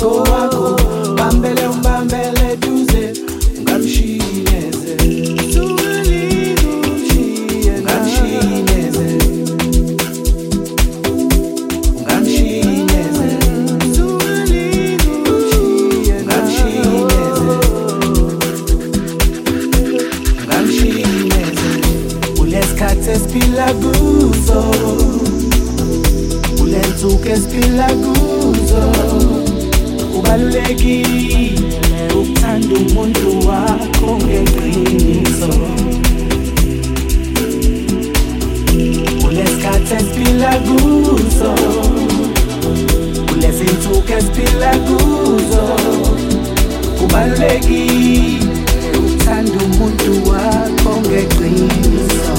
usengo wakho bambele umbambele duze ungamshinyeze Spila guzo ulenzuke spila guzo ubalulekile ukuthanda umuntu wakho ngeqiniso ulesikhathi spila guzo ulezinsuku spila guzo ubalulekile ukuthanda umuntu wakho ngeqiniso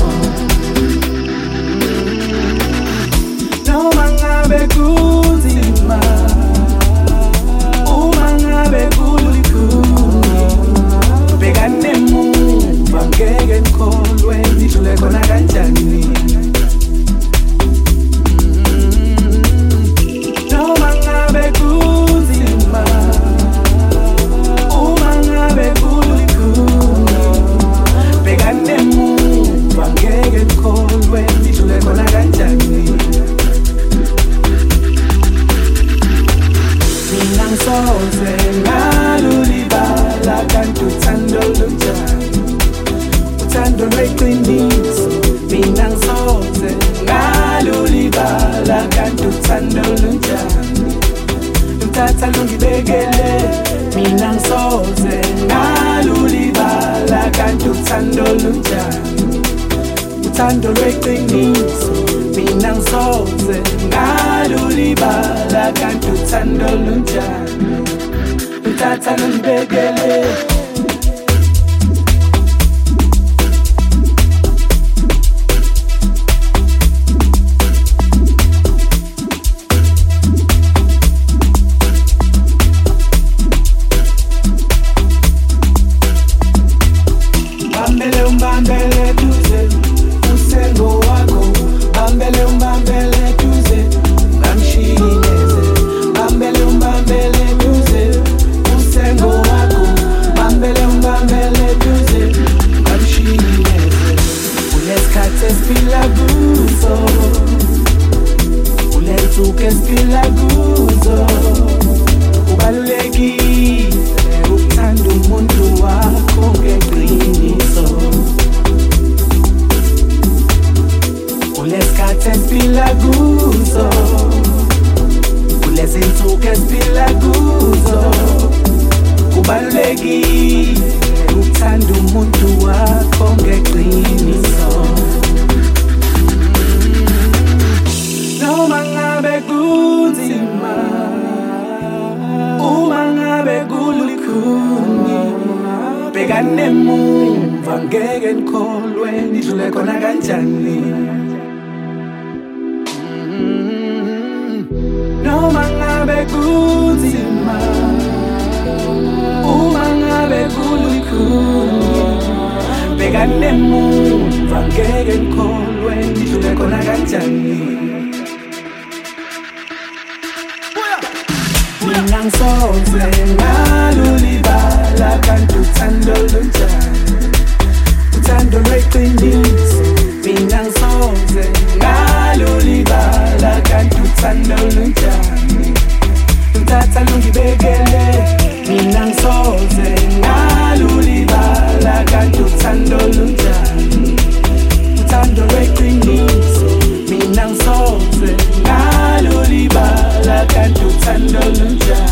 kunzima uma ngabe kulikhuni bekane muva ngeke ngikholwe ngidlule khona kanjani noma ngabe kunzima uma ngabe kulikhuni bekane muva ngeke ngikholwe ngidlule khona kanjani Soze ngalulibala kanti uthando lunjani uthando lweqiniso mina ngisoze ngalulibala kanti uthando lunjani uthatha lungibekele mina ngisoze ngalulibala kanti uthando lunjani uthando lweqiniso mina ngisoze ngalulibala kanti uthando lunjani uthatha lungibekele bambele umbambele duze usengo wakho bambele umbambele duze ungamshinyeze bambele umbambele duze usengo wakho bambele umbambele duze ungamshinyeze ulesikhathi esphila kuso ulensuku esphila kuzo ubalulekile ukuthanda umuntu wakho ngeqiniso ulesikhathi esphila kuzo ulezinsuku esphila kuzo kubalulekile ukuthanda umuntu wakho ngeqiniso noma ngabe kunzima uma ngabe kulikhuni bekane muva ngeke ngikholwe ngidlule khona kanjani noma ngabe kunzima uma ngabe kulikhuni bekane muva ngeke ngikholwe ngidlule khona kanjani mina ngisoze ngalulibala kanti uthando lunjani uthando lweqiniso mina ngisoze ngalulibala kanti uthando lunjani uthatha lungibekele mina ngisoze ngalulibala kanti uthando lunjani uthando lweqiniso mina ngisoze ngalulibala kanti uthando lunjani